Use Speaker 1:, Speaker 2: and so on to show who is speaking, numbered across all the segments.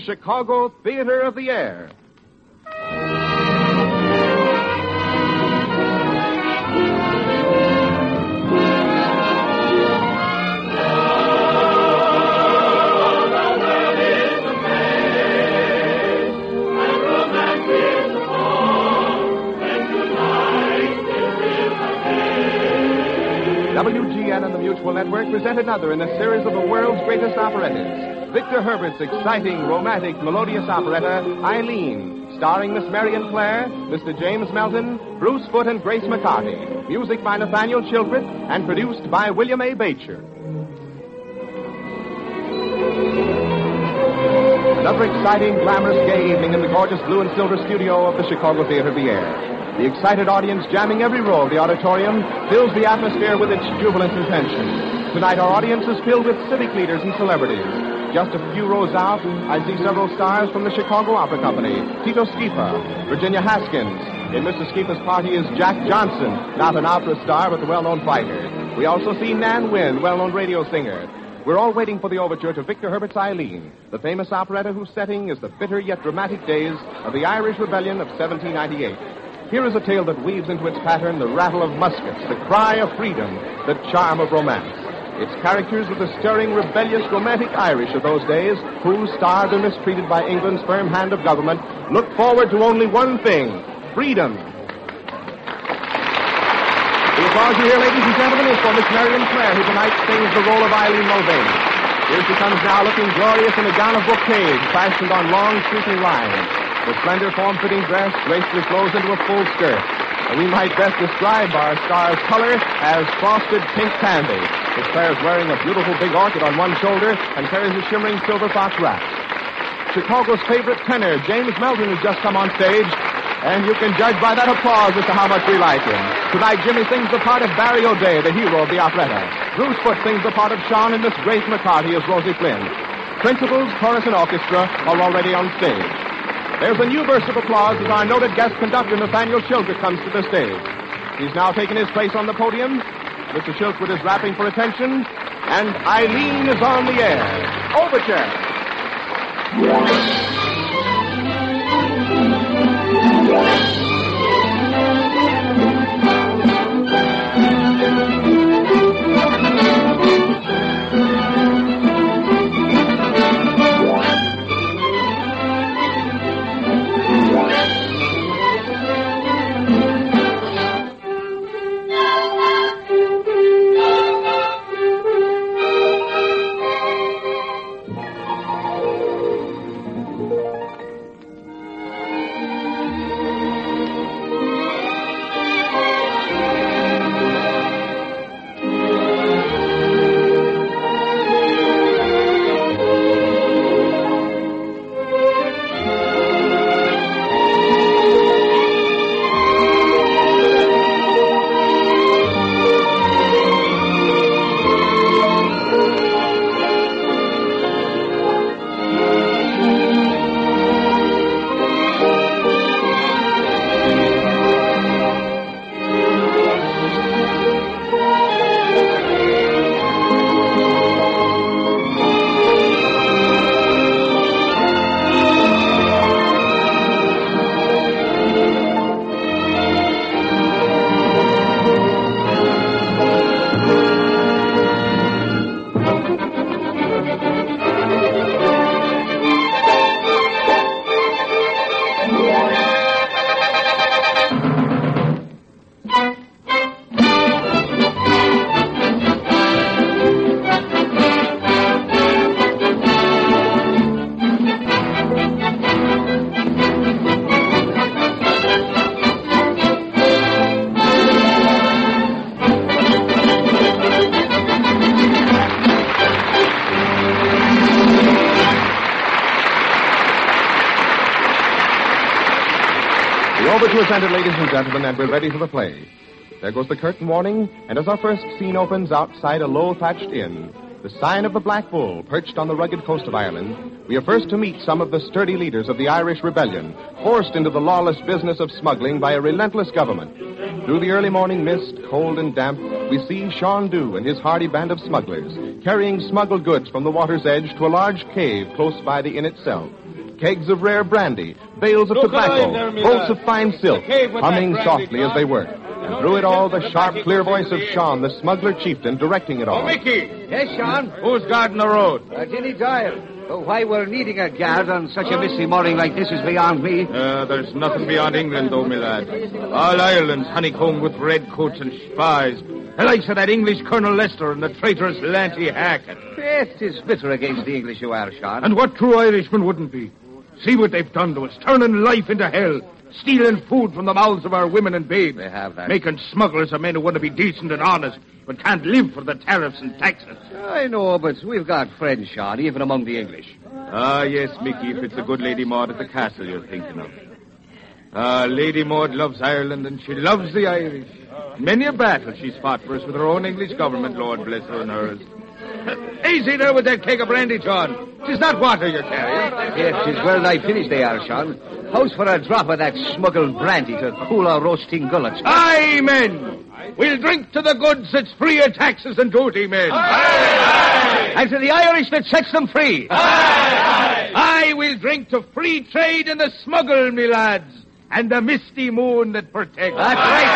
Speaker 1: Chicago Theater of the Air. WGN and the Mutual Network present another in a series of the world's greatest operettas. Victor Herbert's exciting, romantic, melodious operetta, Eileen, starring Miss Marion Clare, Mr. James Melton, Bruce Foote, and Grace McCarty. Music by Nathaniel Chilbert and produced by William A. Bacher. Another exciting, glamorous, gay evening in the gorgeous blue and silver studio of the Chicago Theater of the Air. The excited audience jamming every row of the auditorium fills the atmosphere with its jubilant intention. Tonight our audience is filled with civic leaders and celebrities. Just a few rows out, I see several stars from the Chicago Opera Company. Tito Schipa, Virginia Haskins. In Mr. Schipa's party is Jack Johnson, not an opera star, but the well-known fighter. We also see Nan Wynn, well-known radio singer. We're all waiting for the overture to Victor Herbert's Eileen, the famous operetta whose setting is the bitter yet dramatic days of the Irish Rebellion of 1798. Here is a tale that weaves into its pattern the rattle of muskets, the cry of freedom, the charm of romance. Its characters are the stirring, rebellious, romantic Irish of those days who, starved and mistreated by England's firm hand of government, look forward to only one thing, freedom. The applause you hear, ladies and gentlemen, is for Miss Marion Clare, who tonight sings the role of Eileen Mulvaney. Here she comes now looking glorious in a gown of brocade fashioned on long, sweeping lines. The slender, form-fitting dress gracefully flows into a full skirt. We might best describe our star's color as frosted pink candy. Miss Clare is wearing a beautiful big orchid on one shoulder and carries a shimmering silver fox wrap. Chicago's favorite tenor, James Melton, has just come on stage, and you can judge by that applause as to how much we like him. Tonight, Jimmy sings the part of Barry O'Day, the hero of the operetta. Bruce Foote sings the part of Sean, and Miss Grace McCarty as Rosie Flynn. Principals, chorus, and orchestra are already on stage. There's a new burst of applause as our noted guest conductor, Nathaniel Chilbert, comes to the stage. He's now taken his place on the podium. Mr. Chilbert is rapping for attention, and Eileen is on the air. Overture. Overture is ended, ladies and gentlemen, and we're ready for the play. There goes the curtain warning, and as our first scene opens outside a low thatched inn, the sign of the Black Bull, perched on the rugged coast of Ireland, we are first to meet some of the sturdy leaders of the Irish Rebellion, forced into the lawless business of smuggling by a relentless government. Through the early morning mist, cold and damp, we see Sean Dew and his hardy band of smugglers, carrying smuggled goods from the water's edge to a large cave close by the inn itself. kegs of rare brandy, bales of tobacco, bolts of fine silk, humming softly as they worked. And through it all, the sharp, clear voice of Sean, the smuggler chieftain, directing it all.
Speaker 2: Oh, Mickey!
Speaker 3: Yes, Sean?
Speaker 2: Who's guarding the road?
Speaker 3: Jenny Doyle. Oh, why we're needing a guard on such a misty morning like this is beyond me.
Speaker 2: There's nothing beyond England, though, my lad. All Ireland's honeycombed with redcoats and spies. The likes of that English Colonel Lester and the traitorous Lanty Hackett.
Speaker 3: It is bitter against the English you are, Sean.
Speaker 2: And what true Irishman wouldn't be? See what they've done to us, turning life into hell, stealing food from the mouths of our women and babes.
Speaker 3: They have that.
Speaker 2: Making smugglers of men who want to be decent and honest, but can't live for the tariffs and taxes.
Speaker 3: I know, but we've got friends, Sean, even among the English.
Speaker 2: Ah, yes, Mickey, if it's the good Lady Maud at the castle you're thinking of. Lady Maud loves Ireland, and she loves the Irish. Many a battle she's fought for us with her own English government, Lord bless her and hers. Easy there with that keg of brandy, John. 'Tis not water you're carrying.
Speaker 3: Yes, 'tis well nigh finished they are, Sean. How's for a drop of that smuggled brandy to cool our roasting gullets?
Speaker 2: Aye, men! We'll drink to the goods that's free of taxes and duty, men.
Speaker 3: Aye! And to the Irish that sets them free.
Speaker 2: Aye! Aye, we'll drink to free trade and the smuggle, me lads, and the misty moon that protects.
Speaker 3: That's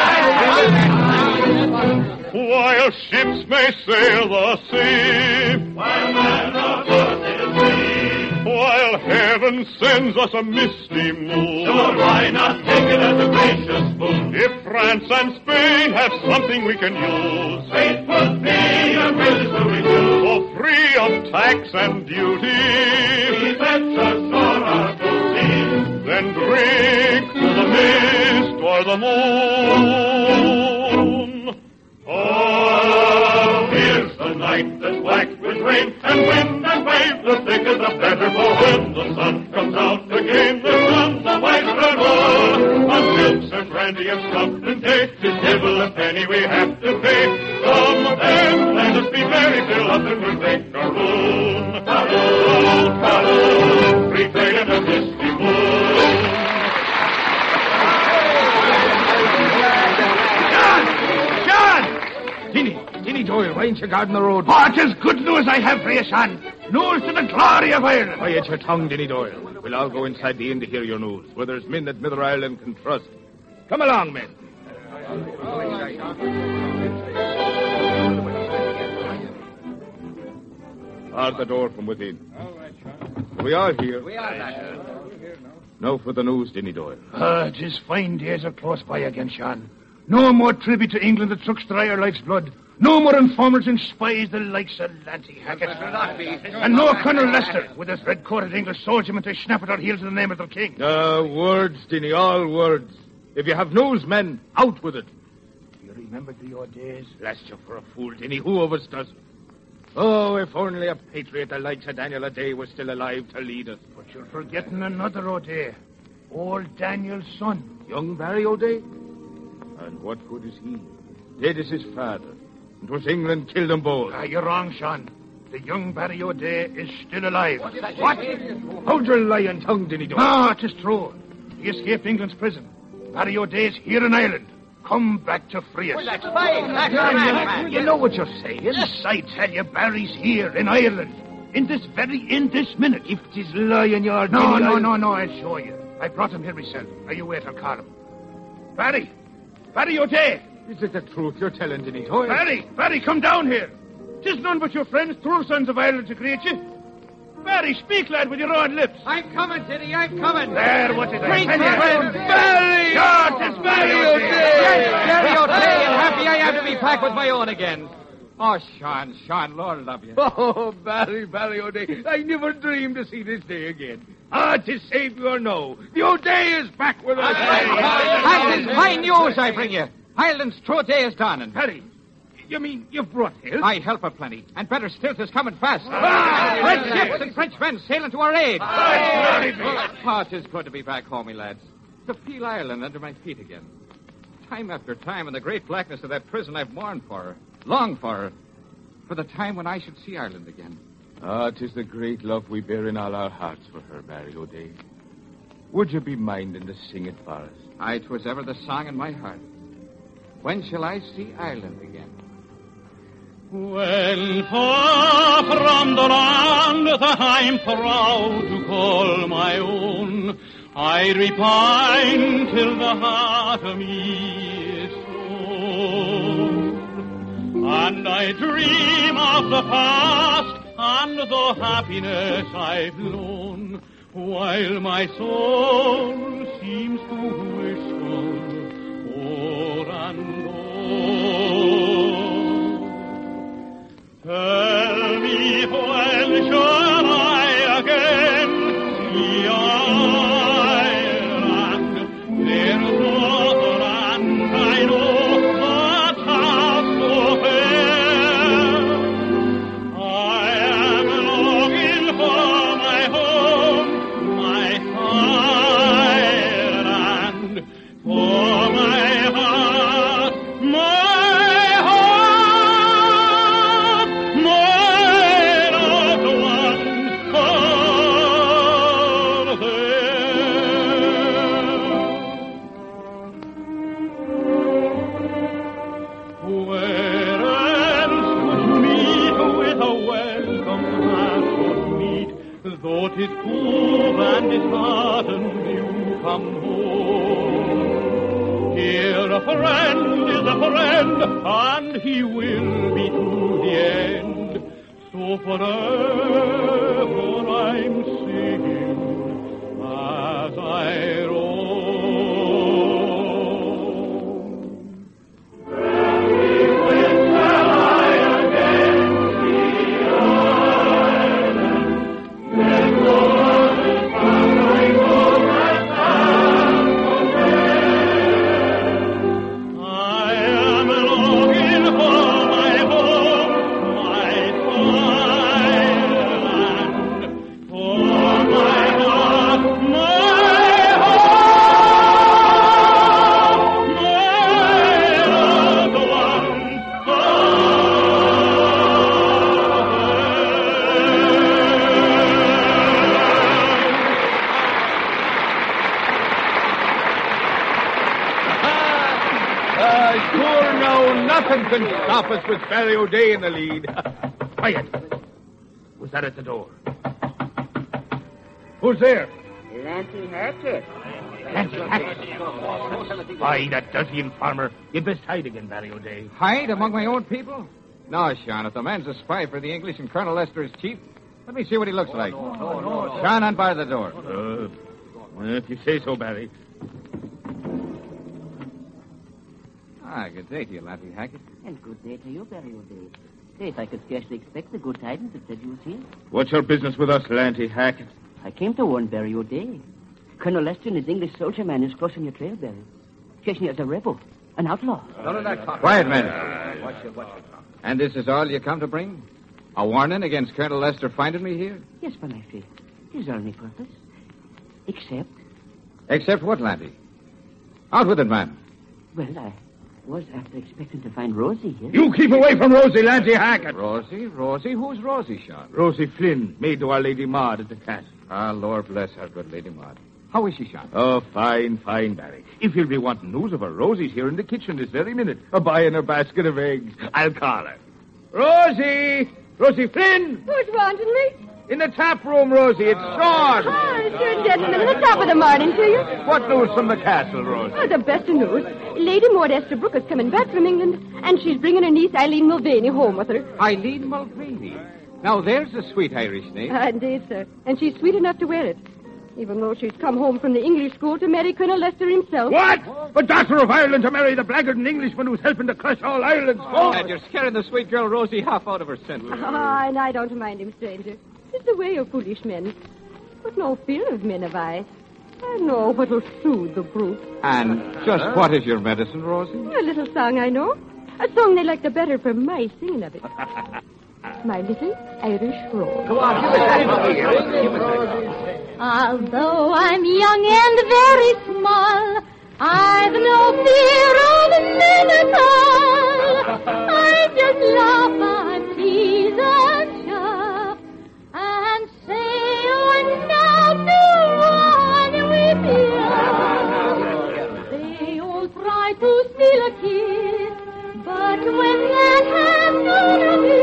Speaker 3: right.
Speaker 4: While ships may sail the sea, while men of earth is free, while heaven sends us a misty moon, sure, why not take it as a gracious boon? If France and Spain have something we can use, fate would be a greatest to refuse. So free of tax and duty, we fetch us on our booty, then drink to the mist or the moon. Oh, here's the night that's black with rain and wind and wave. The thicker the better, for when the sun comes out again, there runs a white red road. On milks and brandy and stuff and cake, 'tis devil a penny we have to pay. Come then, let us be merry, fill up and we'll make our own. Carol, carol, free trade and a misty moon.
Speaker 2: Dinny Doyle, why ain't you guarding the road?
Speaker 5: Oh, 'tis good news I have for you, son. News to the glory of Ireland.
Speaker 2: Quiet your tongue, Dinny Doyle. We'll all go inside the inn to hear your news, where there's men that Mither Ireland can trust. Come along, men. Bar the door from within. We all here.
Speaker 3: We are that.
Speaker 2: Now for the news, Dinny Doyle.
Speaker 5: 'Tis fine days are close by again, Sean. No more tribute to England that sucks dry our life's blood. No more informers and spies the likes of Lanty Hackett. And no Colonel Lester with his red-coated English soldiermen to snap at our heels in the name of their king.
Speaker 2: Words, Dinny, all words. If you have news, men, out with it.
Speaker 5: You remember the old days?
Speaker 2: Blast you for a fool, Dinny. Who of us does? Oh, if only a patriot the likes of Daniel O'Day was still alive to lead us.
Speaker 5: But you're forgetting another O'Day. Old Daniel's son.
Speaker 2: Young Barry O'Day? And what good is he? Dead is his father. It was England killed them both.
Speaker 5: You're wrong, Sean. The young Barry O'Day is still alive.
Speaker 2: What? Hold your lying tongue, Dinny Doyle.
Speaker 5: No, it is true. He escaped England's prison. Barry O'Day's here in Ireland. Come back to free us.
Speaker 3: Well, that's fine. That's right.
Speaker 5: You know what you're saying. Yes, I tell you, Barry's here in Ireland. In this minute.
Speaker 2: If 'tis lying, you're...
Speaker 5: No, I'll show you. I brought him here myself. Now you wait, I'll call him. Barry O'Day.
Speaker 2: Is it the truth you're telling, Dinny Doyle?
Speaker 5: Barry, come down here. 'Tis none but your friends, true sons of Ireland, to greet you. Barry, speak, lad, with your own lips.
Speaker 3: I'm coming, Tiddy, I'm coming.
Speaker 5: There, what is
Speaker 3: Great
Speaker 5: that?
Speaker 3: friend,
Speaker 2: Barry!
Speaker 5: God, it's Barry O'Day.
Speaker 3: Yes, Barry O'Day, and happy I am to be back with my own again. Oh, Sean, Lord love you.
Speaker 2: Oh, Barry O'Day, I never dreamed to see this day again. To save you or no, the O'Day is back with us.
Speaker 3: That is fine news I bring you. Ireland's true day is dawning.
Speaker 2: Harry, you mean you've brought help?
Speaker 3: I help her plenty, and better still, 'tis coming fast.
Speaker 2: French
Speaker 3: Ships and French men sailing to our aid. Oh, 'tis good to be back home, me lads. To feel Ireland under my feet again. Time after time in the great blackness of that prison I've mourned for her, longed for her, for the time when I should see Ireland again.
Speaker 2: 'Tis the great love we bear in all our hearts for her, Barry O'Day. Would you be minding to sing it for us?
Speaker 3: Aye, 'twas ever the song in my heart. When shall I see Ireland again?
Speaker 4: When far from the land that I'm proud to call my own, I repine till the heart of me is sore. And I dream of the past and the happiness I've known, while my soul seems to whisper o'er and o'er. Tell me, when shall I again see Ireland? There's no land I know that's half so fair. I am longing for my home, my Ireland, for my heart, my loved ones are there. Where else could meet with a welcome hand would meet, though 'tis cool and disheartened you come home. Here a friend is a friend, and he will be to the end. So forever I'm singing as I roam. When shall I again see Ireland? Then Lord is following all my path from there. I am longing for my home, my Ireland, for my heart, my home, my loved ones
Speaker 2: Sure, no, nothing can stop us with Barry O'Day in the lead.
Speaker 5: Quiet. Who's that at the door? Who's there?
Speaker 6: Lanty Hackett.
Speaker 5: Lanty Hackett. Why, that dirty informer. You'd best hide again, Barry O'Day.
Speaker 3: Hide among my own people? No, Sean, if the man's a spy for the English and Colonel Lester is chief, let me see what he looks like. Sean, unbar the door.
Speaker 2: If you say so, Barry.
Speaker 3: Good day to you, Lanty Hackett.
Speaker 6: And good day to you, Barry O'Day. Faith, I could scarcely expect the good tidings that said you was here.
Speaker 2: What's your business with us, Lanty Hackett?
Speaker 6: I came to warn Barry O'Day. Colonel Lester and his English soldier man is close on your trail, Barry. Chasing you as a rebel, an outlaw.
Speaker 3: None of that talk. Quiet, men. And this is all you come to bring? A warning against Colonel Lester finding me here?
Speaker 6: Yes, by my faith. It is our only purpose. Except,
Speaker 3: Except what, Lanty? Out with it, man.
Speaker 6: well, I was after expecting to find Rosie here.
Speaker 5: You keep away from Rosie, Lanty Hackett.
Speaker 3: Rosie? Rosie? Who's Rosie, Sean?
Speaker 2: Rosie Flynn, maid to Our Lady Maud at the castle.
Speaker 3: Ah, Lord bless our good Lady Maud. How is she, Sean?
Speaker 2: Oh, fine, Barry. If you'll be wanting news of her, Rosie's here in the kitchen this very minute, buying her basket of eggs. I'll call her. Rosie! Rosie Flynn!
Speaker 7: Who's wanting me?
Speaker 2: In the tap room, Rosie. It's Sean.
Speaker 7: Hi, sure, gentlemen. At the top of the morning to you.
Speaker 2: What news from the castle, Rosie?
Speaker 7: Oh, the best of news. Lady Maud Estabrook is coming back from England, and she's bringing her niece Eileen Mulvaney home with her.
Speaker 3: Eileen Mulvaney. Now, there's a sweet Irish name.
Speaker 7: Indeed, sir. And she's sweet enough to wear it. Even though she's come home from the English school to marry Colonel Lester himself.
Speaker 5: What? A daughter of Ireland to marry the blackguard Englishman who's helping to crush all Ireland's folk?
Speaker 3: And you're scaring the sweet girl Rosie half out of her senses.
Speaker 7: Ah, and I don't mind him, stranger. It's the way of foolish men. But no fear of men have I. I know what'll soothe the brute.
Speaker 3: And just what is your medicine, Rosie?
Speaker 7: A little song I know. A song they like the better for my singing of it. My little Irish rose.
Speaker 5: Go on, give us
Speaker 7: Although I'm young and very small, I've no fear of men at all. I just laugh and tease and chaff and say, oh, now do one with you. They all try to steal a kiss, but when that has gone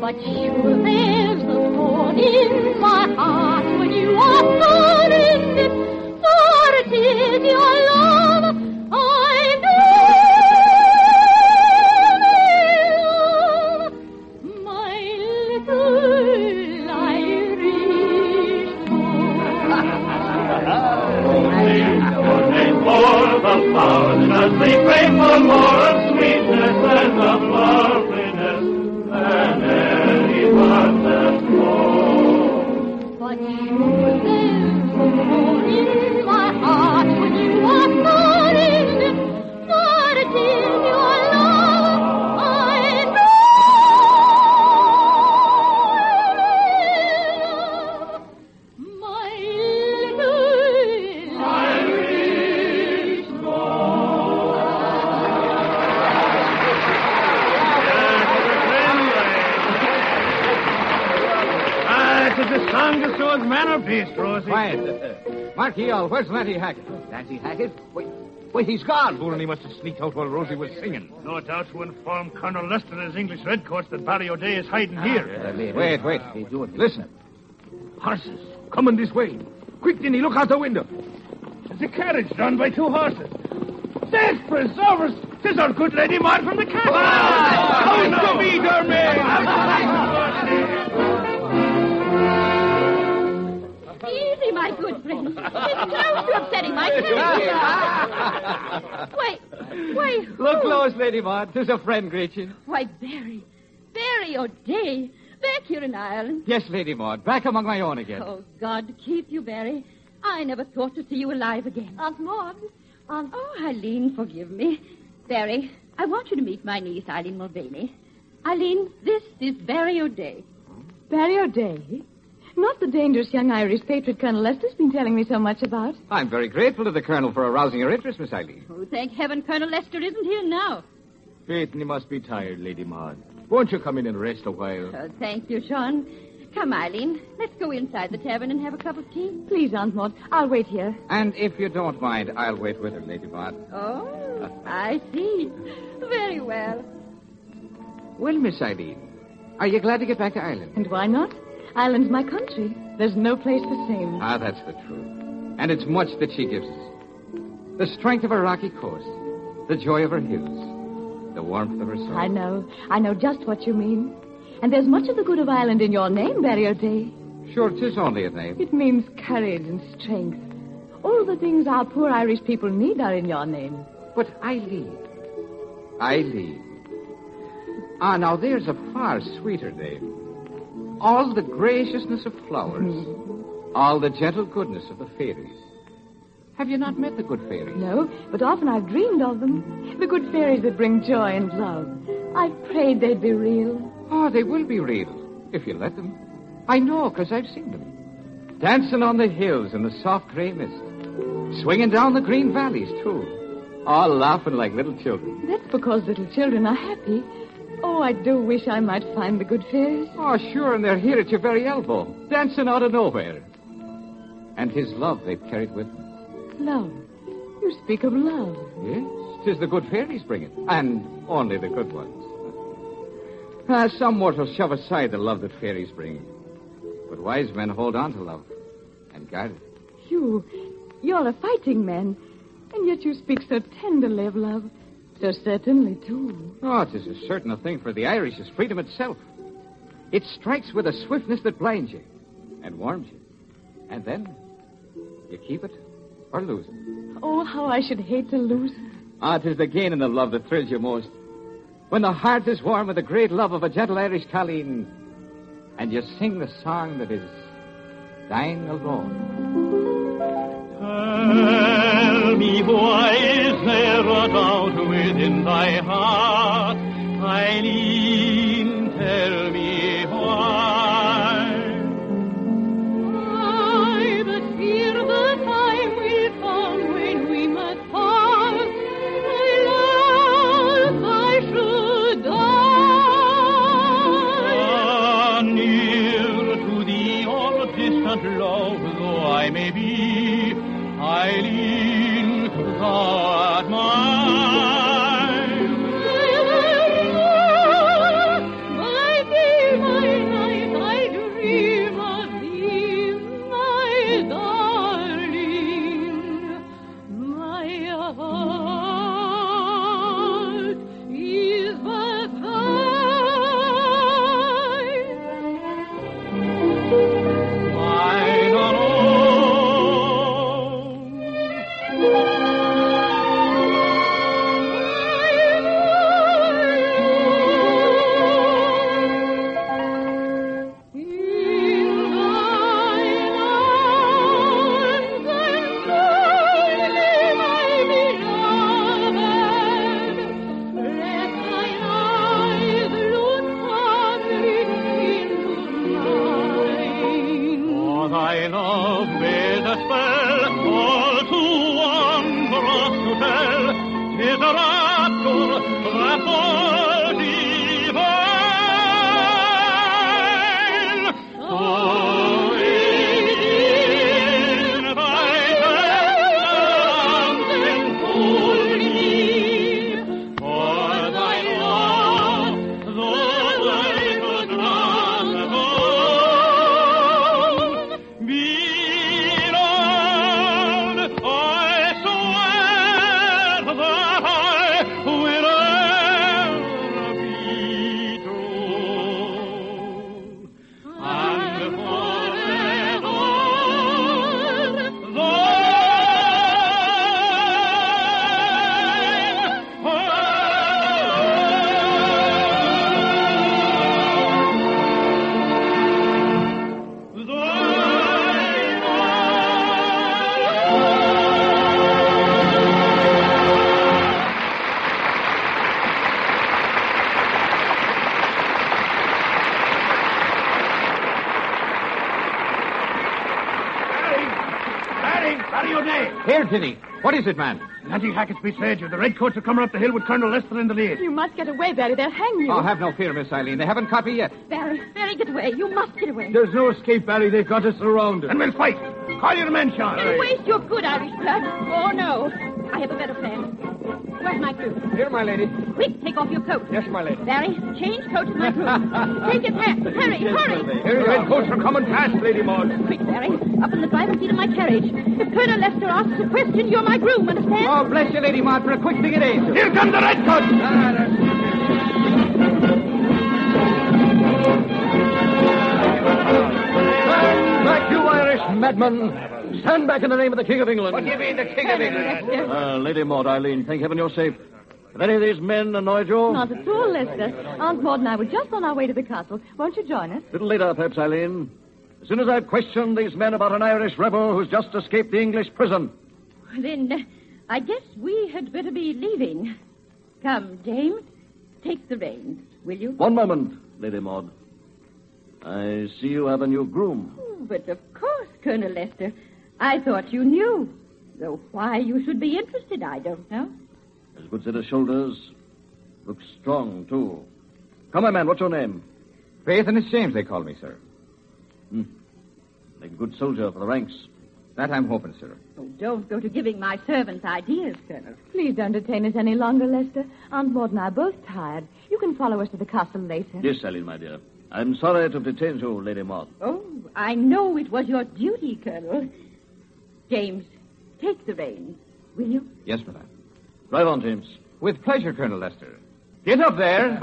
Speaker 7: But sure there's a thorn in my heart when you are gone in this, for it is your love I do, my little Irish
Speaker 4: For the flowers, as they pray for more of sweetness and of loveliness than any one that knows.
Speaker 7: But sure there's a thorn in my heart when you are gone in this, for it is your love I do, my little Irish
Speaker 5: It is a song to show his mannerpiece, Rosie.
Speaker 3: Quiet. Marquis, where's Lanty Hackett?
Speaker 6: Nancy Hackett? Wait, he's gone.
Speaker 2: Fool, and he must have sneaked out while Rosie was singing.
Speaker 5: No doubt to inform Colonel Lester and his English redcoats that Barry O'Day is hiding here.
Speaker 3: Wait. Listen. Horses, coming this way. Quick, Dinny, look out the window.
Speaker 5: It's a carriage drawn by 2 horses. Safe preservers! 'Tis our good Lady Maud from the castle.
Speaker 3: How to be, Dermot?
Speaker 7: Easy, my good friend. It's close to upsetting my carriage. Why,
Speaker 3: Look close, Lady Maud. There's a friend greets you.
Speaker 7: Why, Barry O'Day, back here in Ireland.
Speaker 3: Yes, Lady Maud, back among my own again.
Speaker 7: Oh, God keep you, Barry. I never thought to see you alive again. Aunt Maud. Oh, Eileen, forgive me. Barry, I want you to meet my niece, Eileen Mulvaney. Eileen, this is Barry O'Day.
Speaker 8: Barry O'Day? Not the dangerous young Irish patriot Colonel Lester's been telling me so much about.
Speaker 3: I'm very grateful to the Colonel for arousing your interest, Miss Eileen.
Speaker 7: Oh, thank heaven Colonel Lester isn't here now.
Speaker 2: Peyton, you must be tired, Lady Maud. Won't you come in and rest a while?
Speaker 7: Oh, thank you, Sean. Come, Eileen, let's go inside the tavern and have a cup of tea.
Speaker 8: Please, Aunt Maud, I'll wait here.
Speaker 3: And if you don't mind, I'll wait with her, Lady Maud.
Speaker 7: Oh, I see. Very well.
Speaker 3: Well, Miss Eileen, are you glad to get back to Ireland?
Speaker 8: And why not? Ireland's my country. There's no place the same.
Speaker 3: Ah, that's the truth. And it's much that she gives us. The strength of her rocky coast, the joy of her hills, the warmth of her soul.
Speaker 8: I know just what you mean. And there's much of the good of Ireland in your name, Barry O'Day.
Speaker 3: Sure, 'tis only a name.
Speaker 8: It means courage and strength. All the things our poor Irish people need are in your name.
Speaker 3: But Eileen. Ah, now there's a far sweeter name. All the graciousness of flowers. All the gentle goodness of the fairies. Have you not met the good fairies?
Speaker 8: No, but often I've dreamed of them. The good fairies that bring joy and love. I've prayed they'd be real.
Speaker 3: Oh, they will be real, if you let them. I know, because I've seen them. Dancing on the hills in the soft gray mist. Swinging down the green valleys, too. All laughing like little children.
Speaker 8: That's because little children are happy. Oh, I do wish I might find the good fairies.
Speaker 3: Oh, sure, and they're here at your very elbow, dancing out of nowhere. And his love they've carried with them.
Speaker 8: Love. You speak of love.
Speaker 3: Yes, 'tis the good fairies bring it, and only the good ones. Some mortals shove aside the love that fairies bring. But wise men hold on to love and guard it.
Speaker 8: You're a fighting man, and yet you speak so tenderly of love. So certainly, too.
Speaker 3: Oh, it is as certain a thing for the Irish as freedom itself. It strikes with a swiftness that blinds you and warms you. And then you keep it or lose it.
Speaker 8: Oh, how I should hate to lose it.
Speaker 3: Ah, 'tis the gain in the love that thrills you most. When the heart is warm with the great love of a gentle Irish colleen, and you sing the song that is thine alone.
Speaker 4: Tell me, why is there a doubt within thy heart? Eileen, tell me why.
Speaker 7: I but fear the time will come when we must part. Alas, I should die.
Speaker 4: Near to thee or distant love though I may be, Eileen, thou art mine.
Speaker 7: My dear, my
Speaker 4: thy love made a spell, all too wondrous to tell. 'Tis a rapture that's all divine. So in thy dancing fool me, for thy love, though I could not alone be loved, I swear that I will ever be true. And forever,
Speaker 5: Barry O'Day.
Speaker 3: Here, Tinny. What is it, man?
Speaker 5: Lanty Hackett's betrayed you. The Redcoats are coming up the hill with Colonel Lester in the lead.
Speaker 8: You must get away, Barry. They'll hang you.
Speaker 3: Oh, have no fear, Miss Eileen. They haven't caught me yet.
Speaker 7: Barry, get away. You must get away.
Speaker 5: There's no escape, Barry. They've got us surrounded. And we'll fight. Call your men, Sean.
Speaker 7: You waste your good Irish blood. Oh, no. I have a better plan. Where's my crew?
Speaker 3: Here, my lady.
Speaker 7: Quick, take off your coat.
Speaker 3: Yes, my lady.
Speaker 7: Barry, change coats in my room. Take his hat. Hurry, hurry.
Speaker 5: Here, the Redcoats are coming fast, Lady Maud.
Speaker 7: Quick, Barry. Up in the driver's seat of my carriage. If Colonel Lester asks a question, you're my groom, understand?
Speaker 3: Oh, bless you, Lady Maud, for a quick thing it ain't.
Speaker 5: Here come the Redcoats.
Speaker 9: Stand back, you Irish madman. Stand back in the name of the King of England.
Speaker 3: What do you mean, the King of England?
Speaker 9: Lady Maud, Eileen, thank heaven you're safe. Have any of these men annoyed you?
Speaker 8: Not at all, Lester. Aunt Maud and I were just on our way to the castle. Won't you join us?
Speaker 9: A little later, perhaps, Eileen. As soon as I've questioned these men about an Irish rebel who's just escaped the English prison.
Speaker 7: Then I guess we had better be leaving. Come, James, take the reins, will you?
Speaker 9: One moment, Lady Maud. I see you have a new groom.
Speaker 7: Oh, but of course, Colonel Lester. I thought you knew. Though why you should be interested, I don't know.
Speaker 9: Has a good set of shoulders. Looks strong, too. Come, my man, what's your name?
Speaker 3: Faith and it's James, they call me, sir.
Speaker 9: Like a good soldier for the ranks.
Speaker 3: That I'm hoping, sir.
Speaker 7: Oh, don't go to giving my servants ideas, Colonel.
Speaker 8: Please don't detain us any longer, Lester. Aunt Maud and I are both tired. You can follow us to the castle later.
Speaker 9: Yes, Eileen, my dear. I'm sorry to detain you, Lady Maud.
Speaker 7: Oh, I know it was your duty, Colonel. James, take the reins, will you?
Speaker 3: Yes, madam.
Speaker 9: Drive on, James.
Speaker 3: With pleasure, Colonel Lester. Get up there.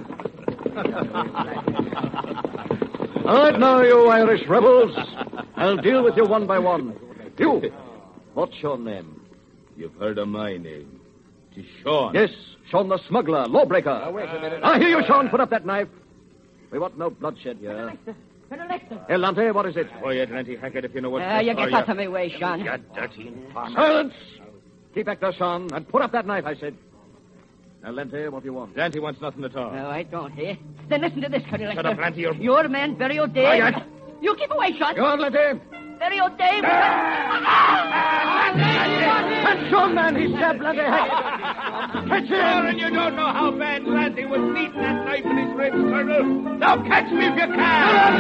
Speaker 9: All right, now, you Irish rebels. I'll deal with you one by one. You, what's your name?
Speaker 2: You've heard of my name. 'Tis Sean.
Speaker 9: Yes, Sean the smuggler, lawbreaker.
Speaker 3: Now, wait a minute.
Speaker 9: I hear you, Sean. Put up that knife. We want no bloodshed here.
Speaker 7: Colonel Lester.
Speaker 9: Hey, Lante, what is it?
Speaker 2: Quiet, Lanty Hackett, if you know what's
Speaker 7: You
Speaker 2: best
Speaker 7: get
Speaker 2: for
Speaker 7: out of my way, Sean.
Speaker 2: You dirty informer.
Speaker 9: Silence! Keep back there, Sean, and put up that knife, I said. Now, Lante, what do you want?
Speaker 2: Lanty wants nothing at all.
Speaker 7: No, I don't, eh? Then listen to this, Colonel Lester.
Speaker 2: Shut up, Lanty, you're...
Speaker 7: Your man, Barry O'Day.
Speaker 2: Quiet.
Speaker 7: You keep away, Sean.
Speaker 9: Go on, Lante.
Speaker 7: Barry O'Day.
Speaker 9: That's Sean, man. He stabbed Lante Hackett. Catch him!
Speaker 2: And you don't know how bad Lanty was beating that knife in his ribs, Colonel. Now catch me if you can.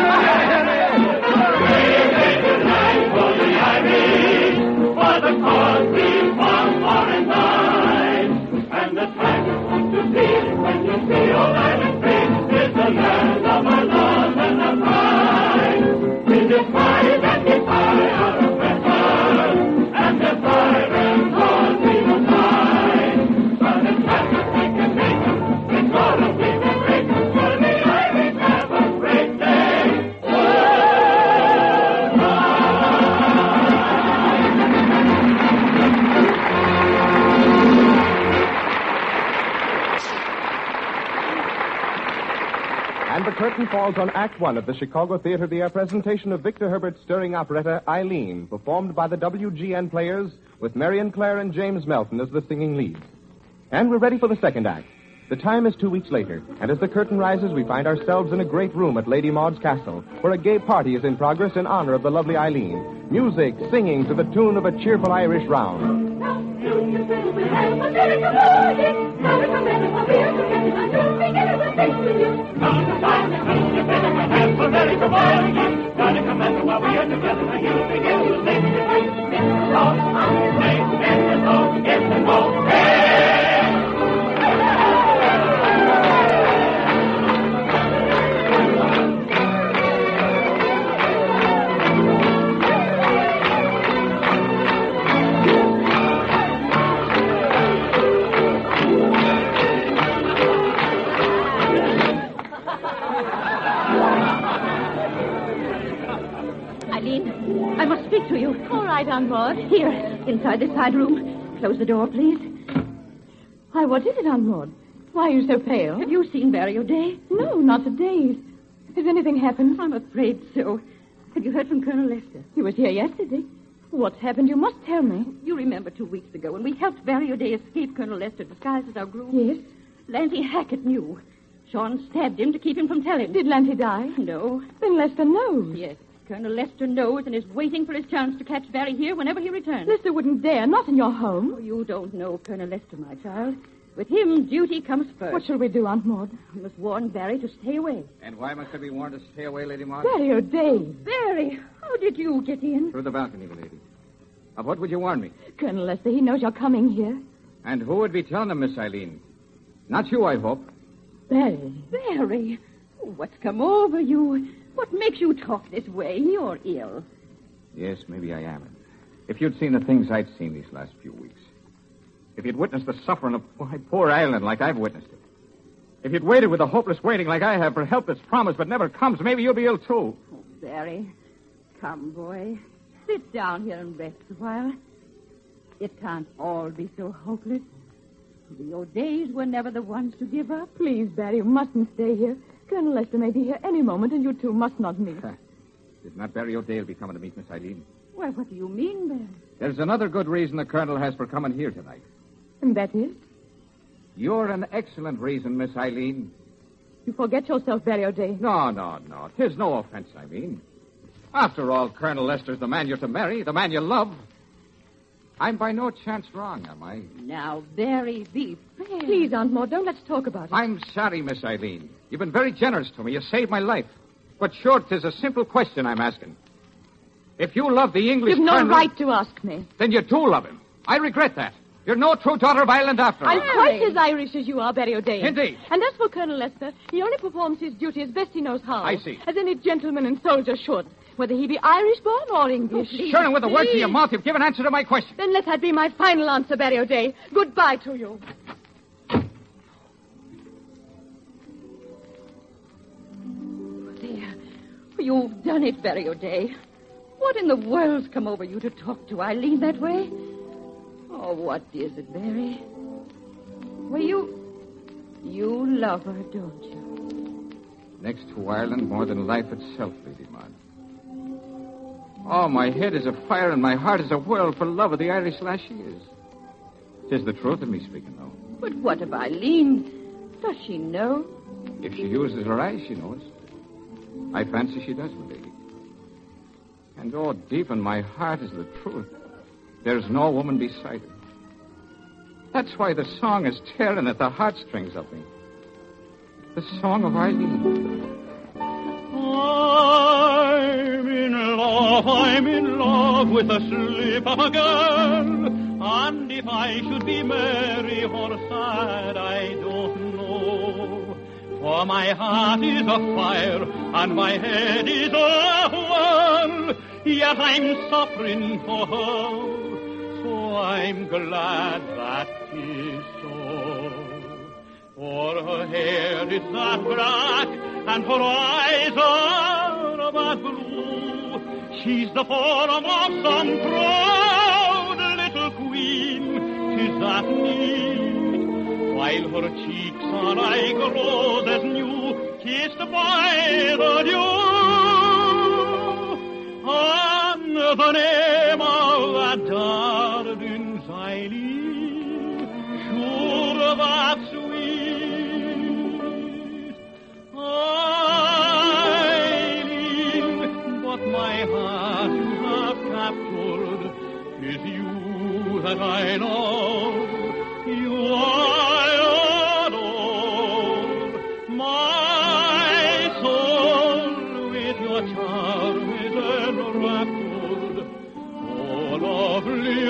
Speaker 4: For the Irish, for the cause we fought for and died. And the time you want to see when you see all Ireland free is the land of our love and our pride. We defy and defy our oppressors, and defy them cause we must fight. But the time we can make them, we call them, we can break them, for the Irish have a great day.
Speaker 1: And the curtain falls on Act One of the Chicago Theater, the presentation of Victor Herbert's stirring operetta, Eileen, performed by the WGN Players with Marion Clare and James Melton as the singing leads. And we're ready for the second act. The time is 2 weeks later, and as the curtain rises, we find ourselves in a great room at Lady Maud's castle, where a gay party is in progress in honor of the lovely Eileen. Music, singing to the tune of a cheerful Irish round.
Speaker 10: I must speak to you.
Speaker 8: All right, Aunt Maud.
Speaker 10: Here, inside this side room. Close the door, please.
Speaker 8: Why, what is it, Aunt Maud? Why are you so pale?
Speaker 10: Have you seen Barry O'Day?
Speaker 8: No, not today. Has anything happened?
Speaker 10: I'm afraid so. Have you heard from Colonel Lester?
Speaker 8: He was here yesterday. What's happened? You must tell me.
Speaker 10: You remember 2 weeks ago when we helped Barry O'Day escape Colonel Lester disguised as our groom?
Speaker 8: Yes.
Speaker 10: Lanty Hackett knew. Sean stabbed him to keep him from telling.
Speaker 8: Did Lanty die?
Speaker 10: No.
Speaker 8: Then Lester knows.
Speaker 10: Yes. Colonel Lester knows and is waiting for his chance to catch Barry here whenever he returns.
Speaker 8: Lester wouldn't dare, not in your home.
Speaker 10: Oh, you don't know Colonel Lester, my child. With him, duty comes first.
Speaker 8: What shall we do, Aunt Maud?
Speaker 10: We must warn Barry to stay away.
Speaker 3: And why must I be warned to stay away, Lady Maud?
Speaker 8: Barry O'Day.
Speaker 10: Barry, how did you get in?
Speaker 3: Through the balcony, lady. Of what would you warn me?
Speaker 8: Colonel Lester, he knows you're coming here.
Speaker 3: And who would be telling him, Miss Eileen? Not you, I hope.
Speaker 8: Barry.
Speaker 10: Barry, what's come over you? What makes you talk this way? You're ill.
Speaker 3: Yes, maybe I am. If you'd seen the things I'd seen these last few weeks. If you'd witnessed the suffering of my poor Ireland like I've witnessed it. If you'd waited with a hopeless waiting like I have for help that's promised but never comes, maybe you'll be ill too.
Speaker 10: Oh, Barry, come, boy. Sit down here and rest a while. It can't all be so hopeless. The O'Days were never the ones to give up.
Speaker 8: Please, Barry, you mustn't stay here. Colonel Lester may be here any moment, and you two must not meet.
Speaker 3: Did not Barry O'Day be coming to meet Miss Eileen?
Speaker 10: Why, what do you mean, Barry?
Speaker 3: There's another good reason the Colonel has for coming here tonight.
Speaker 8: And that is?
Speaker 3: You're an excellent reason, Miss Eileen.
Speaker 8: You forget yourself, Barry O'Day.
Speaker 3: No. 'Tis no offense, I mean. After all, Colonel Lester's the man you're to marry, the man you love. I'm by no chance wrong, am I?
Speaker 10: Now, Barry, be fair.
Speaker 8: Please, Aunt Maud, don't let's talk about it.
Speaker 3: I'm sorry, Miss Eileen. You've been very generous to me. You saved my life. But sure, 'tis a simple question I'm asking. If you love the English
Speaker 8: You've no
Speaker 3: Colonel,
Speaker 8: right to ask me.
Speaker 3: then you do love him. I regret that. You're no true daughter of Ireland after all.
Speaker 8: I'm quite as Irish as you are, Barry O'Day.
Speaker 3: Indeed.
Speaker 8: And as for Colonel Lester, he only performs his duty as best he knows how.
Speaker 3: I see.
Speaker 8: As any gentleman and soldier should, whether he be Irish-born or English.
Speaker 3: Sure, and with the words in your mouth, you've given answer to my question.
Speaker 8: Then let that be my final answer, Barry O'Day. Goodbye to you.
Speaker 10: There. You've done it, Barry O'Day. What in the world's come over you to talk to Eileen that way? Oh, what is it, Barry? Well, you love her, don't you?
Speaker 3: Next to Ireland, more than life itself, Lady Maud. Oh, my head is afire and my heart is a whirl for love of the Irish lass she is. 'Tis the truth of me speaking, though.
Speaker 10: But what of Eileen? Does she know?
Speaker 3: If she uses her eyes, she knows. I fancy she does, my lady. And oh, deep in my heart is the truth. There's no woman beside her. That's why the song is tearing at the heartstrings of me. The song of Eileen.
Speaker 4: I'm in love with a slip of a girl. And if I should be merry or sad, I don't know. For my heart is afire and my head is a whirl. Yet I'm suffering for her, so I'm glad that 'tis so. For her hair is that black and her eyes are that blue. She's the form of some proud little queen, 'tis that neat. While her cheeks are like roses new, kissed by the dew. And the name of that darling's Eileen, sure that sweet enraptured. 'Tis you that I love, you I adore. My soul with your charm is enraptured. Oh, lovely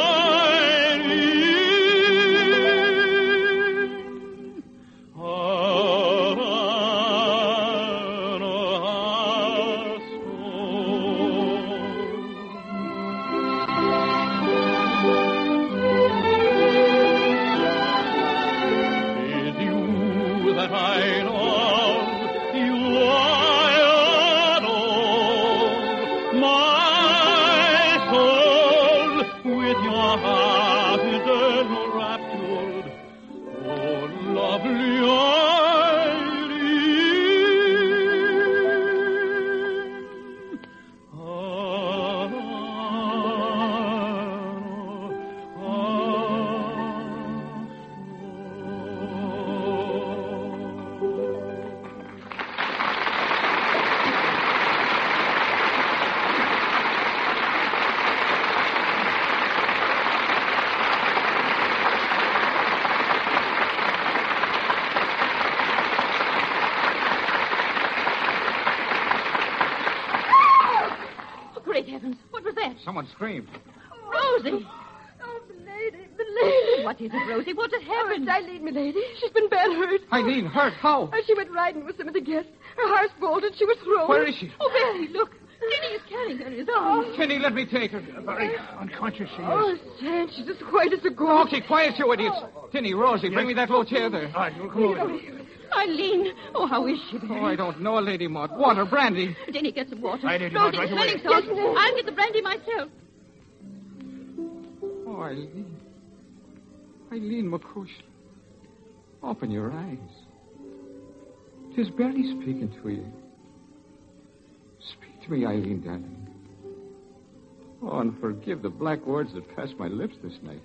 Speaker 3: Someone screamed.
Speaker 10: Rosie!
Speaker 8: Oh, the lady.
Speaker 10: What is it, Rosie? What has happened?
Speaker 8: Eileen, milady. She's been bad hurt.
Speaker 3: Eileen, hurt? How?
Speaker 8: She went riding with some of the guests. Her horse bolted. She was thrown.
Speaker 3: Where is she?
Speaker 10: Oh, Barry, look. Tinny is carrying her in his arms.
Speaker 3: Tinny, let me take her.
Speaker 5: Very unconscious she is.
Speaker 8: Oh, Sam, she's as white as a ghost.
Speaker 3: Okay, quiet, you idiots. Tinny, Rosie, bring me that low chair there.
Speaker 5: All right, you'll come over.
Speaker 10: Eileen. Oh, how is she, Barry?
Speaker 3: Oh, I don't know, Lady Maud. Water, brandy.
Speaker 10: Tinny, get some water.
Speaker 5: Right, Lady Maud,
Speaker 10: Rosie,
Speaker 5: right away.
Speaker 10: smelling salts. I'll get the brandy myself.
Speaker 3: Oh, Eileen. Eileen McCush. Open your eyes. 'Tis Barry speaking to you. Speak to me, Eileen, darling. Oh, and forgive the black words that passed my lips this night.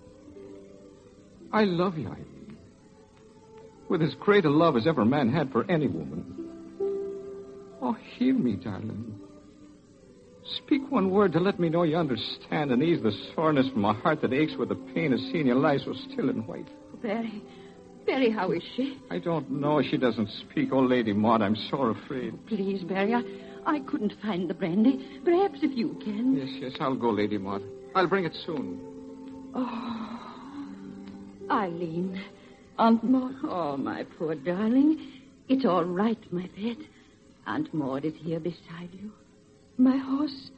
Speaker 3: I love you, Eileen. With as great a love as ever man had for any woman. Oh, hear me, darling. Speak one word to let me know you understand and ease the soreness from my heart that aches with the pain of seeing you lie so still and white.
Speaker 10: Barry. Barry, how is she?
Speaker 3: I don't know. She doesn't speak. Oh, Lady Maud, I'm sore afraid.
Speaker 10: Please, Barry, I couldn't find the brandy. Perhaps if you can.
Speaker 3: Yes, I'll go, Lady Maud. I'll bring it soon.
Speaker 10: Oh, Eileen.
Speaker 8: Aunt Maud.
Speaker 10: Oh, my poor darling. It's all right, my pet. Aunt Maud is here beside you.
Speaker 8: My horse,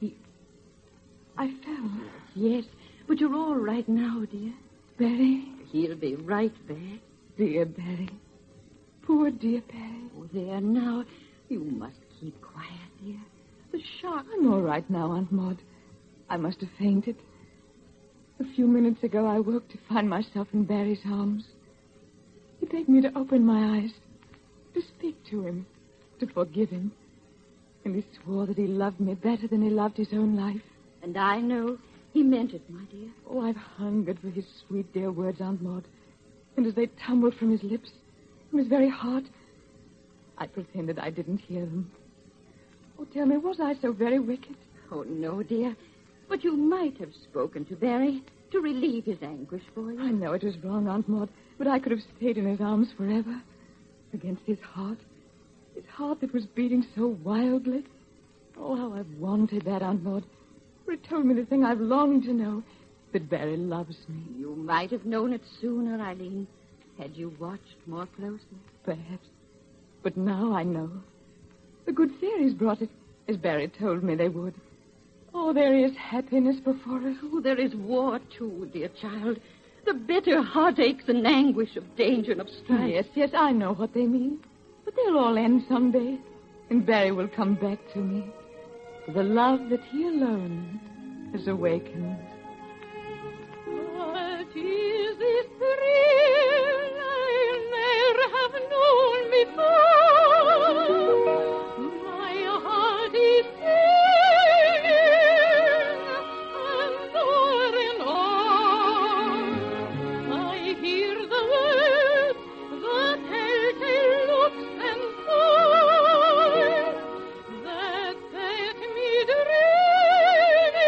Speaker 8: I fell.
Speaker 10: Yes, but you're all right now, dear.
Speaker 8: Barry.
Speaker 10: He'll be right back.
Speaker 8: Dear Barry. Poor dear Barry.
Speaker 10: Oh, there now. You must keep quiet, dear. The shock.
Speaker 8: I'm all right now, Aunt Maud. I must have fainted. A few minutes ago, I woke to find myself in Barry's arms. He begged me to open my eyes, to speak to him, to forgive him. And he swore that he loved me better than he loved his own life.
Speaker 10: And I know he meant it, my dear.
Speaker 8: Oh, I've hungered for his sweet, dear words, Aunt Maud. And as they tumbled from his lips, from his very heart, I pretended I didn't hear them. Oh, tell me, was I so very wicked?
Speaker 10: Oh, no, dear. But you might have spoken to Barry to relieve his anguish for you.
Speaker 8: I know it was wrong, Aunt Maud, but I could have stayed in his arms forever. Against his heart that was beating so wildly. Oh, how I've wanted that, Aunt Maud. For it told me the thing I've longed to know, that Barry loves me.
Speaker 10: You might have known it sooner, Eileen, had you watched more closely.
Speaker 8: Perhaps. But now I know. The good fairies brought it, as Barry told me they would. Oh, there is happiness before us.
Speaker 10: Oh, there is war, too, dear child. The bitter heartaches and anguish of danger and of strife.
Speaker 8: Yes, I know what they mean. But they'll all end someday, and Barry will come back to me. For the love that he alone has awakened. What is this thrill I never have known before? My heart is singing, and on I hear the words, the telltale looks and sighs that set me dreaming.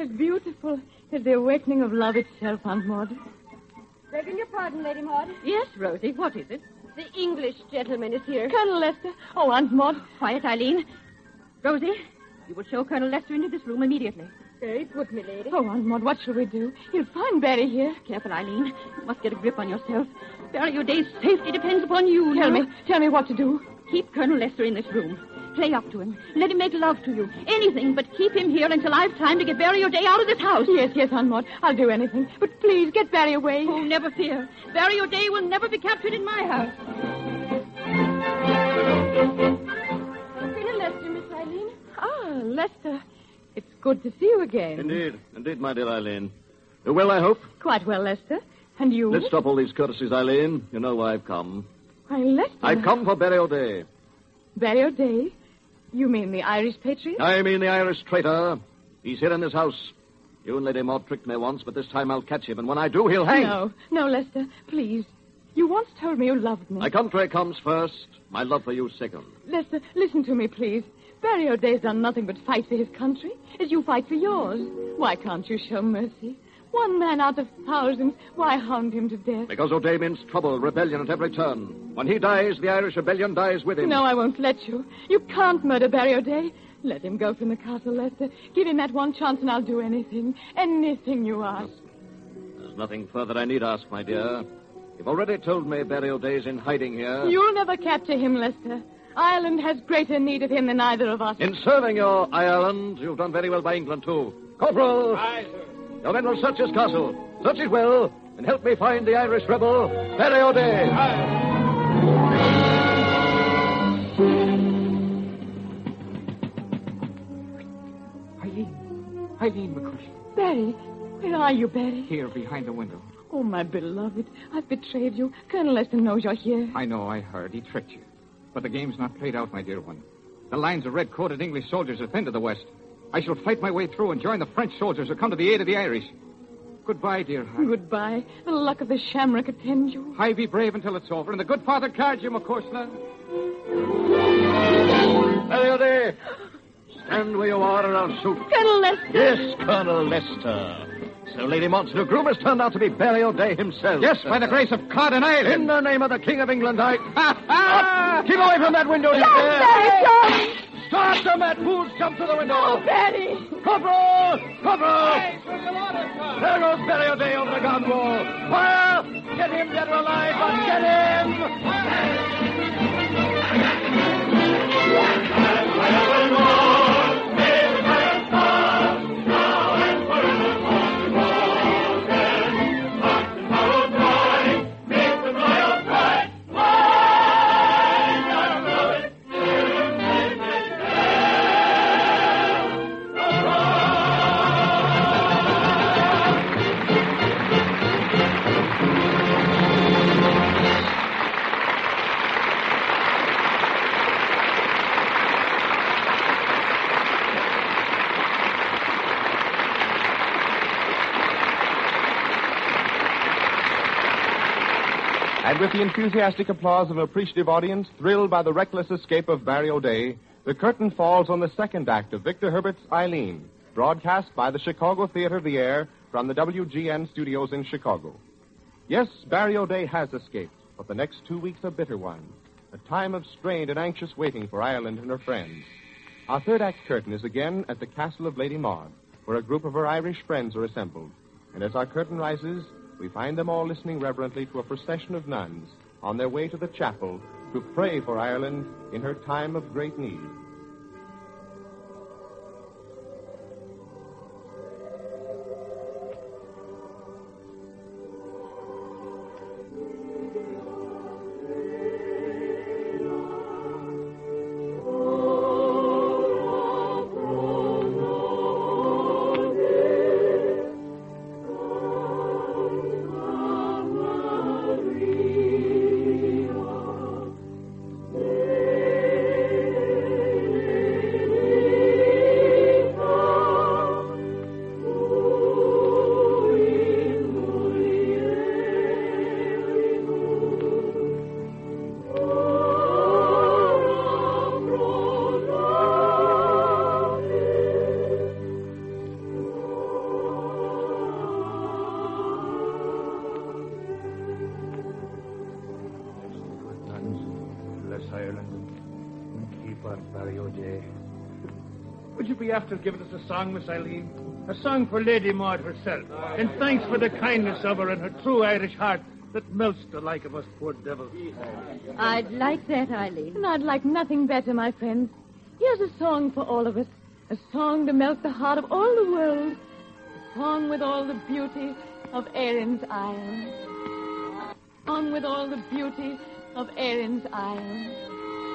Speaker 8: as beautiful as the awakening of love itself, Aunt Maud.
Speaker 11: Begging your pardon, Lady Maud.
Speaker 10: Yes, Rosie, what is it?
Speaker 11: The English gentleman is here.
Speaker 8: Colonel Lester. Oh, Aunt Maud.
Speaker 10: Quiet, Eileen. Rosie, you will show Colonel Lester into this room immediately.
Speaker 11: Very good, milady.
Speaker 8: Oh, Aunt Maud, what shall we do? He'll find Barry here.
Speaker 10: Careful, Eileen. You must get a grip on yourself. Barry O'Day's safety depends upon you.
Speaker 8: Tell me what to do.
Speaker 10: Keep Colonel Lester in this room. Play up to him. Let him make love to you. Anything, but keep him here until I've time to get Barry O'Day out of this house.
Speaker 8: Yes, Aunt Maud. I'll do anything. But please, get Barry away.
Speaker 10: Oh, never fear. Barry O'Day will never be captured in my house.
Speaker 11: Colonel Lester, Miss Eileen.
Speaker 8: Ah, Lester. It's good to see you again.
Speaker 9: Indeed, my dear Eileen. You well, I hope?
Speaker 8: Quite well, Lester. And you?
Speaker 9: Let's stop all these courtesies, Eileen. You know why I've come.
Speaker 8: Why, Lester.
Speaker 9: I've come for Barry O'Day.
Speaker 8: Barry O'Day? You mean the Irish patriot?
Speaker 9: I mean the Irish traitor. He's here in this house. You and Lady Maud tricked me once, but this time I'll catch him, and when I do, he'll hang.
Speaker 8: No, Lester, please. You once told me you loved me.
Speaker 9: My country comes first, my love for you second.
Speaker 8: Lester, listen to me, please. Barry O'Day's done nothing but fight for his country, as you fight for yours. Why can't you show mercy? One man out of thousands, why hound him to death?
Speaker 9: Because O'Day means trouble, rebellion at every turn. When he dies, the Irish rebellion dies with him.
Speaker 8: No, I won't let you. You can't murder Barry O'Day. Let him go from the castle, Lester. Give him that one chance and I'll do anything. Anything you ask.
Speaker 9: There's nothing further I need ask, my dear. You've already told me Barry O'Day's in hiding here.
Speaker 8: You'll never capture him, Lester. Ireland has greater need of him than either of us.
Speaker 9: In serving your Ireland, you've done very well by England, too. Corporal!
Speaker 12: Aye, sir.
Speaker 9: Your men will search his castle. Search it well, and help me find the Irish rebel, Barry O'Day.
Speaker 3: Eileen McCushy.
Speaker 8: Barry, where are you, Barry?
Speaker 3: Here, behind the window.
Speaker 8: Oh, my beloved, I've betrayed you. Colonel Lester knows you're here.
Speaker 3: I know, I heard. He tricked you. But the game's not played out, my dear one. The lines of red-coated English soldiers are thin to the west. I shall fight my way through and join the French soldiers who come to the aid of the Irish. Goodbye, dear heart.
Speaker 8: Goodbye. The luck of the Shamrock attend you.
Speaker 3: I be brave until it's over, and the good Father guards you, McCushla.
Speaker 9: Barry O'Day, stand where you are or I'll shoot.
Speaker 8: Colonel Lester.
Speaker 9: Yes, Colonel Lester. So Lady Maud's new groom has turned out to be Barry O'Day himself.
Speaker 3: Yes, by the grace of God and Ireland.
Speaker 9: In the name of the King of England, I... Keep away from that window, dear.
Speaker 8: Barry,
Speaker 9: Start them, that fools jump to the window.
Speaker 8: Oh, Barry.
Speaker 9: Corporal! Corporal! There goes Barry O'Day over the garden wall. Fire! Get him dead or alive, but get him!
Speaker 1: And with the enthusiastic applause of an appreciative audience, thrilled by the reckless escape of Barry O'Day, the curtain falls on the second act of Victor Herbert's Eileen, broadcast by the Chicago Theater of the Air from the WGN studios in Chicago. Yes, Barry O'Day has escaped, but the next 2 weeks are bitter ones, a time of strained and anxious waiting for Ireland and her friends. Our third act curtain is again at the castle of Lady Maud, where a group of her Irish friends are assembled. And as our curtain rises, we find them all listening reverently to a procession of nuns on their way to the chapel to pray for Ireland in her time of great need.
Speaker 5: God, Barry O'Day. Would you be after giving us a song, Miss Eileen? A song for Lady Maud herself. In thanks for the kindness of her and her true Irish heart that melts the like of us poor devils.
Speaker 10: I'd like that, Eileen.
Speaker 8: And I'd like nothing better, my friends. Here's a song for all of us. A song to melt the heart of all the world. A song with all the beauty of Erin's Isle. A song with all the beauty of Erin's Isle.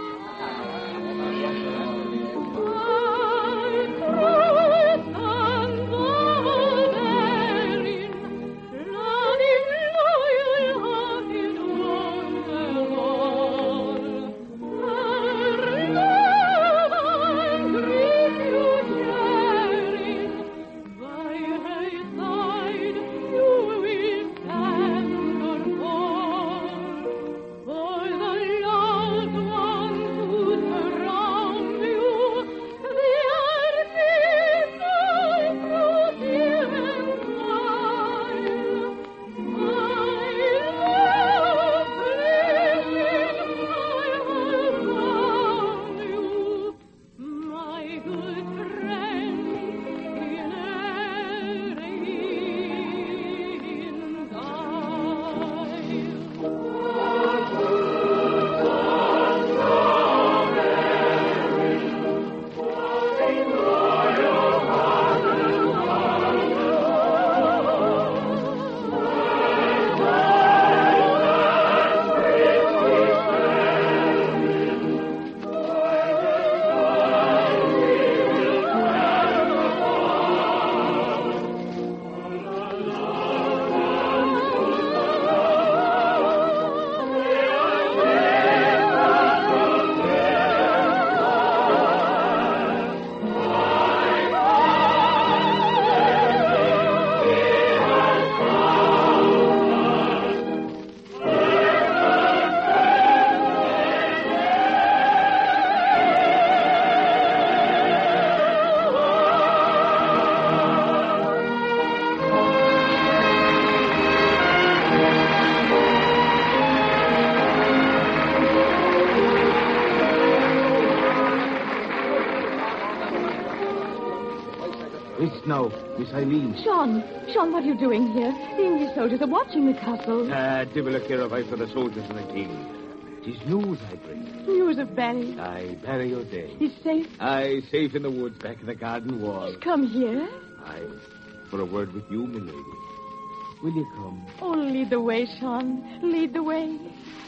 Speaker 2: Now, Miss Eileen.
Speaker 8: Sean, what are you doing here? The English soldiers are watching the castle.
Speaker 2: Devil a care of I for the soldiers and the king. 'Tis news I bring.
Speaker 8: News of Barry.
Speaker 2: Aye, Barry O'Day.
Speaker 8: He's safe?
Speaker 2: Aye, safe in the woods back in the garden wall.
Speaker 8: He's come here?
Speaker 2: Aye, for a word with you, my lady. Will you come?
Speaker 8: Oh, lead the way, Sean. Lead the way.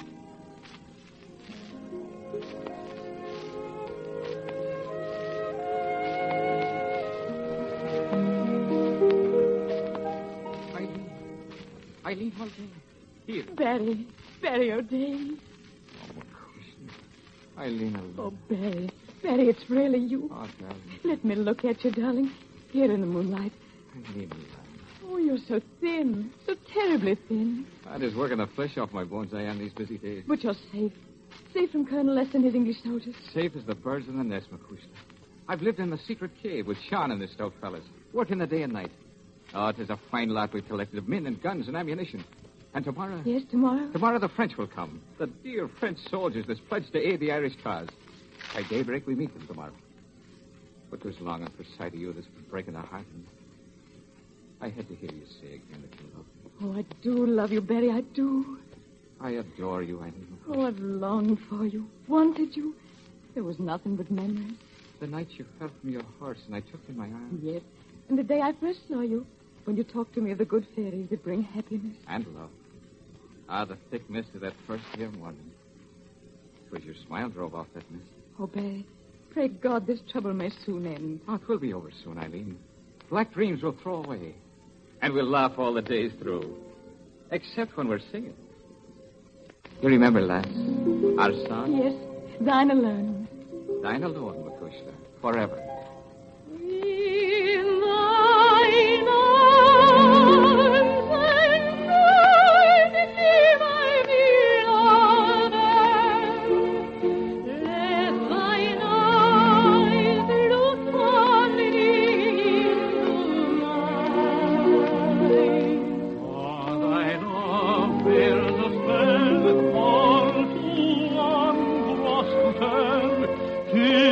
Speaker 3: Eileen Muldoon. Here.
Speaker 8: Barry O'Day.
Speaker 3: Oh, McCushing. Eileen,
Speaker 8: Oh, Barry, it's really you.
Speaker 3: Oh, darling.
Speaker 8: Let me look at you, darling. Here in the moonlight.
Speaker 3: Eileen.
Speaker 8: Oh, you're so thin. So terribly thin.
Speaker 3: I just working the flesh off my bones I am these busy days.
Speaker 8: But you're safe. Safe from Colonel Lester and his English soldiers.
Speaker 3: Safe as the birds in the nest, McCushing. I've lived in the secret cave with Sean and the stout fellas, working the day and night. Oh, it is a fine lot we collected of men and guns and ammunition. And tomorrow...
Speaker 8: Yes, tomorrow?
Speaker 3: Tomorrow the French will come. The dear French soldiers that's pledged to aid the Irish cause. By daybreak we meet them tomorrow. But there's longing for sight of you that's been breaking the heart. And I had to hear you say again that you love me.
Speaker 8: Oh, I do love you, Barry, I do.
Speaker 3: I adore you, Eileen.
Speaker 8: Oh, I've longed for you, wanted you. There was nothing but memories.
Speaker 3: The night you fell from your horse and I took you in my arms.
Speaker 8: Yes, and the day I first saw you, when you talked to me of the good fairies that bring happiness.
Speaker 3: And love. Ah, the thick mist of that first year morning. It was your smile drove off that mist.
Speaker 8: Oh, Barry, pray God this trouble may soon end.
Speaker 3: Oh, it will be over soon, Eileen. Black dreams we'll throw away. And we'll laugh all the days through. Except when we're singing. You remember, lass, our song?
Speaker 8: Yes, thine alone.
Speaker 3: Thine alone, Macushla, forever.
Speaker 4: He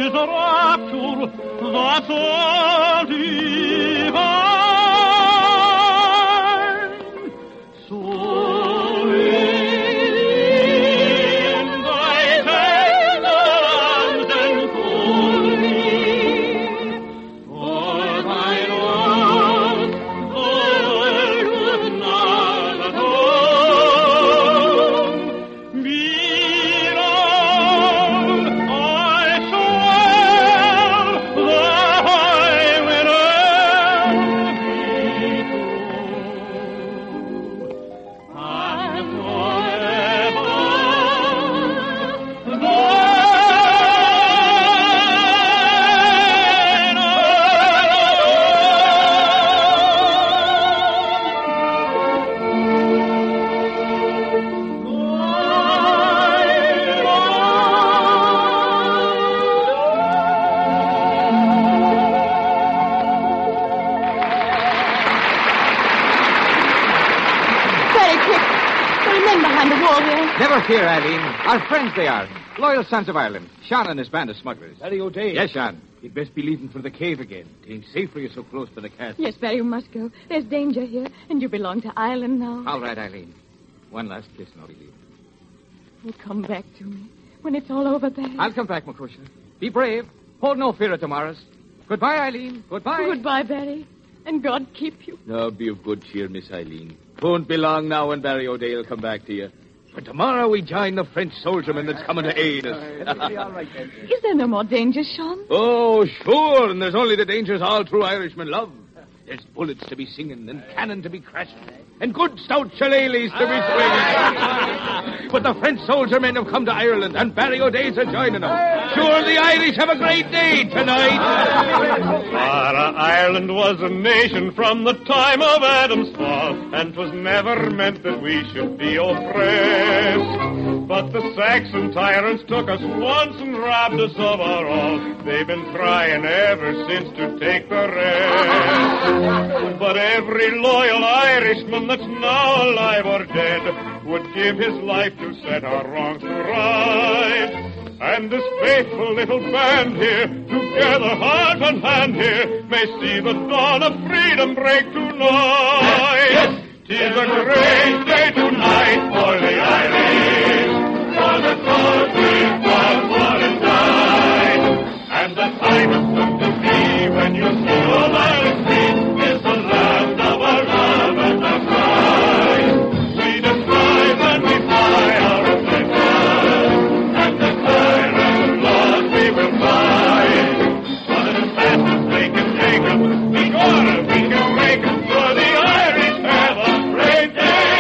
Speaker 8: behind the wall there?
Speaker 3: Never fear, Eileen. Our friends they are. Loyal sons of Ireland. Sean and his band of smugglers.
Speaker 5: Barry O'Day.
Speaker 3: Yes, Sean.
Speaker 5: You'd best be leaving for the cave again. It ain't safe for you so close to the castle.
Speaker 8: Yes, Barry, you must go. There's danger here, and you belong to Ireland now.
Speaker 3: All right, Eileen. One last kiss and I'll be leaving.
Speaker 8: You'll come back to me when it's all over there.
Speaker 3: I'll come back, Macushla. Be brave. Hold no fear of tomorrows. Goodbye, Eileen. Goodbye.
Speaker 8: Goodbye, Barry. And God keep you.
Speaker 5: Now, be of good cheer, Miss Eileen. Won't be long now when Barry O'Day will come back to you. For tomorrow we join the French soldiermen that's coming to aid us.
Speaker 8: Is there no more danger, Sean?
Speaker 5: Oh, sure, and there's only the dangers all true Irishmen love. There's bullets to be singing, and cannon to be crashing, and good stout shillelaghs to be swinging. But the French soldiermen have come to Ireland, and Barry O'Day's a joining them. Sure, the Irish have a great day tonight.
Speaker 4: Ireland was a nation from the time of Adam's fall, and 'twas never meant that we should be oppressed. But the Saxon tyrants took us once and robbed us of our all. They've been trying ever since to take the rest. But every loyal Irishman that's now alive or dead would give his life to set our wrongs to right. And this faithful little band here, together heart and hand here, may see the dawn of freedom break tonight. Yes, 'tis a great day tonight for the Irish, for the cause we've fought for and died. And the time is soon to be when you see all Irish free is the land of our love and our pride. We describe and we fly our affliction, and the tyrant Lord we will fight. But as fast as they can take them, we can break them, for the Irish have a great day.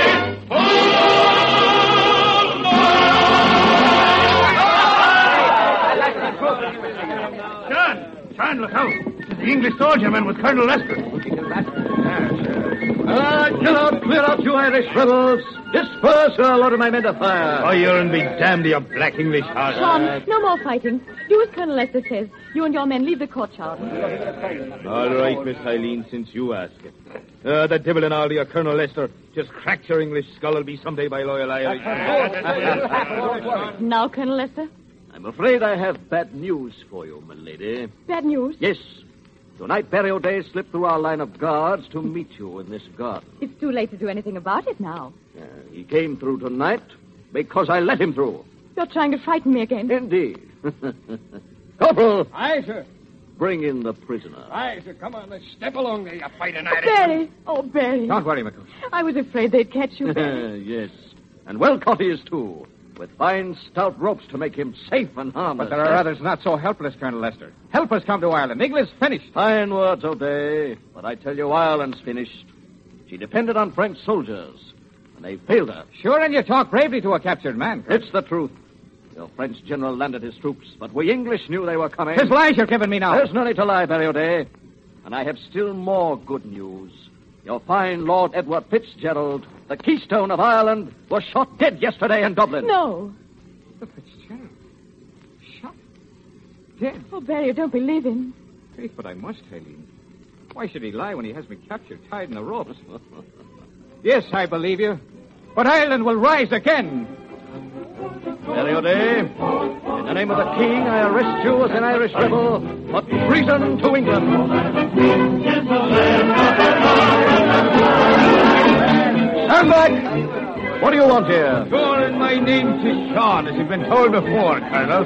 Speaker 5: John, look out. It's the English soldierman with Colonel Lester.
Speaker 9: Clear out, you Irish rebels. Disperse, or I'll order my men to fire.
Speaker 5: Oh, you're and be damned, you black English heart.
Speaker 8: Sean, no more fighting. Do as Colonel Lester says. You and your men leave the courtyard.
Speaker 5: All right, Miss Eileen, since you ask it. The devil and all, your Colonel Lester. Just cracked your English skull will be someday by loyal Irish.
Speaker 8: Now, Colonel Lester?
Speaker 9: I'm afraid I have bad news for you, my lady.
Speaker 8: Bad news?
Speaker 9: Yes. Tonight, Barry O'Day slipped through our line of guards to meet you in this garden.
Speaker 8: It's too late to do anything about it now.
Speaker 9: He came through tonight because I let him through.
Speaker 8: You're trying to frighten me again.
Speaker 9: Indeed. Corporal.
Speaker 12: Aye, sir.
Speaker 9: Bring in the prisoner.
Speaker 12: Aye, sir. Come on, let's step along there, you fighting Irish.
Speaker 8: Barry! Oh, Barry.
Speaker 3: Don't worry, McCoy.
Speaker 8: I was afraid they'd catch you.
Speaker 9: Yes. And well caught he is, too. With fine, stout ropes to make him safe and harmless.
Speaker 3: But there are others not so helpless, Colonel Lester. Help us come to Ireland. England's finished.
Speaker 9: Fine words, O'Day. But I tell you, Ireland's finished. She depended on French soldiers, and they failed her.
Speaker 3: Sure, and you talk bravely to a captured man.
Speaker 9: It's the truth. Your French general landed his troops, but we English knew they were coming.
Speaker 3: His lies you're giving me now.
Speaker 9: There's no need to lie, Barry O'Day. And I have still more good news. Your fine Lord Edward Fitzgerald, the keystone of Ireland, was shot dead yesterday in Dublin.
Speaker 8: No.
Speaker 3: The Fitzgerald. Shot. Dead.
Speaker 8: Oh, Barry, don't believe him.
Speaker 3: Faith, but I must, Eileen. Why should he lie when he has me captured, tied in the ropes? Yes, I believe you. But Ireland will rise again.
Speaker 9: Barry O'Day, in the name of the King, I arrest you as an Irish rebel for treason to England. Stand back! What do you want here?
Speaker 5: Sure, and my name's Sean, as you've been told before, Colonel.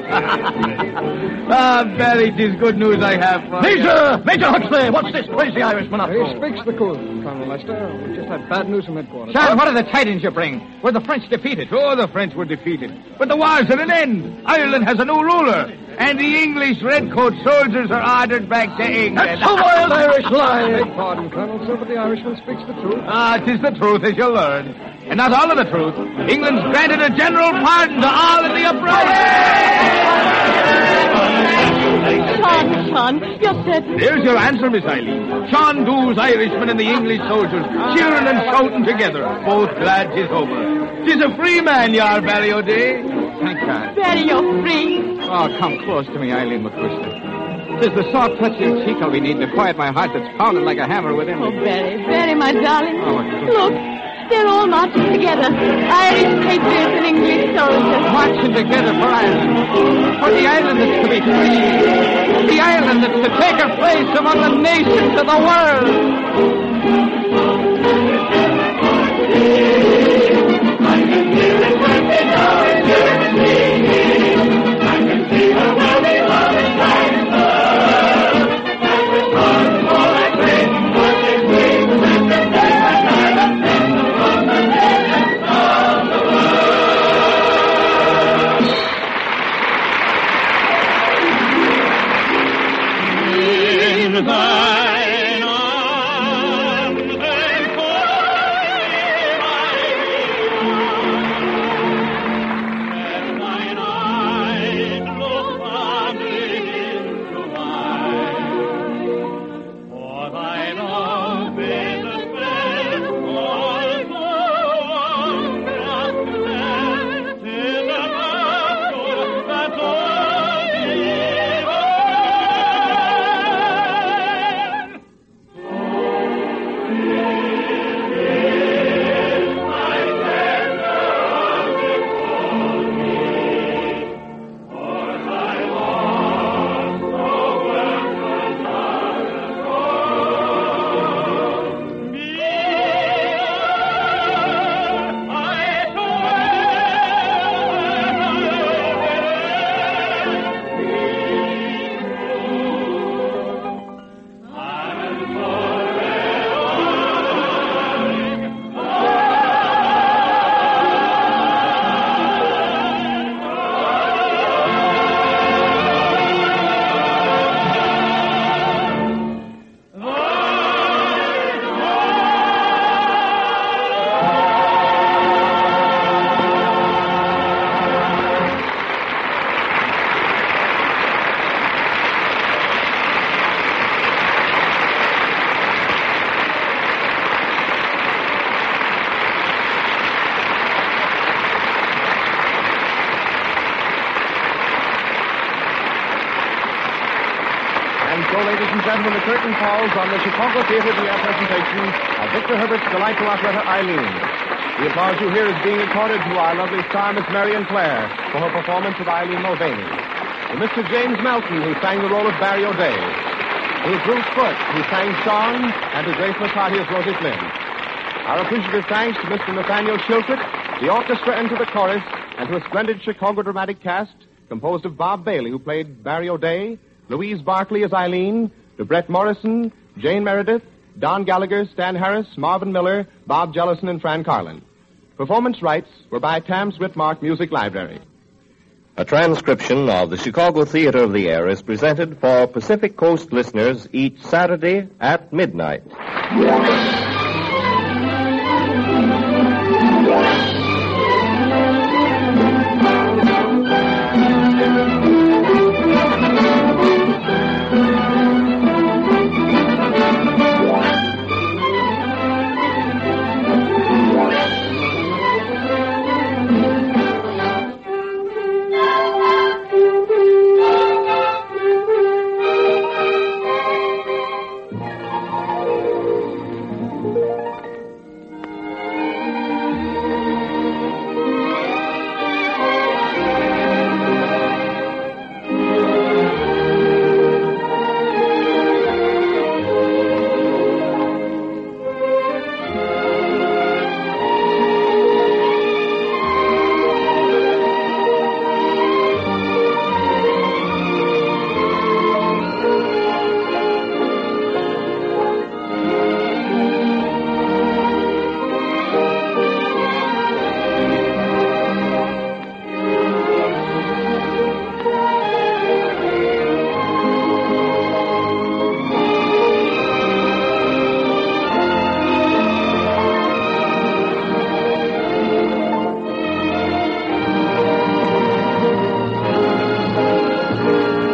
Speaker 5: Barry, 'tis good news I have for you.
Speaker 9: Major Huxley, what's this crazy Irishman up to?
Speaker 12: He speaks the truth, Colonel Lester. We just had bad news from headquarters.
Speaker 3: Sean, what are the tidings you bring? Were the French defeated?
Speaker 5: Sure, the French were defeated. But the war's at an end. Ireland has a new ruler. And the English redcoat soldiers are ordered back to England.
Speaker 9: That's a wild Irish lie.
Speaker 12: Beg pardon, Colonel, sir, but the Irishman speaks the truth.
Speaker 5: 'Tis the truth, as you'll learn. And not all of the truth. England's granted a general pardon to all of the uprising.
Speaker 8: Sean, you're certain.
Speaker 5: There's your answer, Miss Eileen. Sean Dou's Irishmen and the English soldiers, cheering and shouting together, both glad 'tis over. 'Tis a free man, you are, Barry O'Day.
Speaker 3: Thank God.
Speaker 8: Barry, you're free.
Speaker 3: Oh, come close to me, Eileen McCusker. 'Tis the soft touch of your cheek I'll be needing to quiet my heart that's pounding like a hammer within me.
Speaker 8: Oh, Barry, my darling.
Speaker 3: Oh,
Speaker 8: Look, They're all marching together. Irish patriots and English soldiers.
Speaker 3: Marching together for Ireland. For the island that's to be free. The island that's to take her place among the nations of the world.
Speaker 4: I can hear it when now it's here and singing. I can see her well beloved and love. And with hearts full I sing, what is sweet to lift the name and Ireland sing from the nations of the world. In thine arms and
Speaker 1: ladies and gentlemen, the curtain falls on the Chicago Theatre Dia presentation of Victor Herbert's delightful operetta, Eileen. The applause you hear is being accorded to our lovely star, Miss Marion Clare, for her performance of Eileen Mulvaney. To Mr. James Melton, who sang the role of Barry O'Day. To Bruce Foote, who sang Song, and to Grace McCarty as Rosie Flynn. Our appreciative thanks to Mr. Nathaniel Chilcott, the orchestra, and to the chorus, and to a splendid Chicago dramatic cast composed of Bob Bailey, who played Barry O'Day, Louise Barclay as Eileen, to Brett Morrison, Jane Meredith, Don Gallagher, Stan Harris, Marvin Miller, Bob Jellison, and Fran Carlin. Performance rights were by Tams Whitmark Music Library.
Speaker 13: A transcription of the Chicago Theater of the Air is presented for Pacific Coast listeners each Saturday at midnight.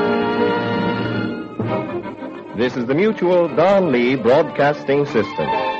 Speaker 13: This is the Mutual Don Lee Broadcasting System.